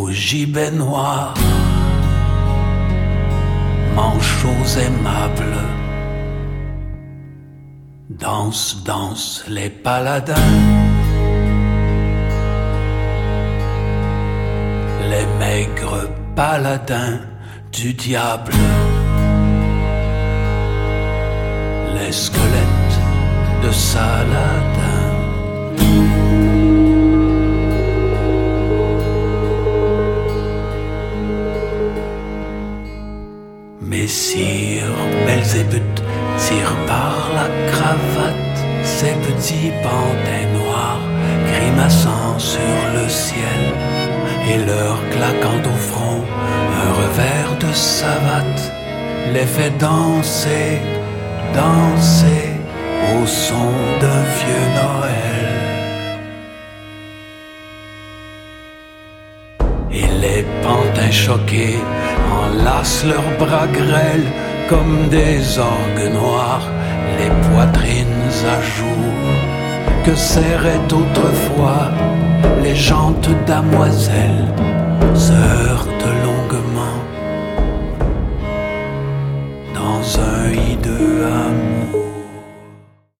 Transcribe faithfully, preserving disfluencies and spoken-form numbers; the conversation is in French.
au gibet noir, manchots aimables, dansent, dansent les paladins, les maigres paladins du diable, les squelettes de Saladin. Messire Belzébuth tire par la cravate ses petits bandins noirs grimaçant sur le ciel et leur claquant au front un revers de savate les fait danser, danser au son d'un vieux Noël. Et les pantins choqués enlacent leurs bras grêles comme des orgues noirs, les poitrines à jour que serraient autrefois les jantes damoiselles. Se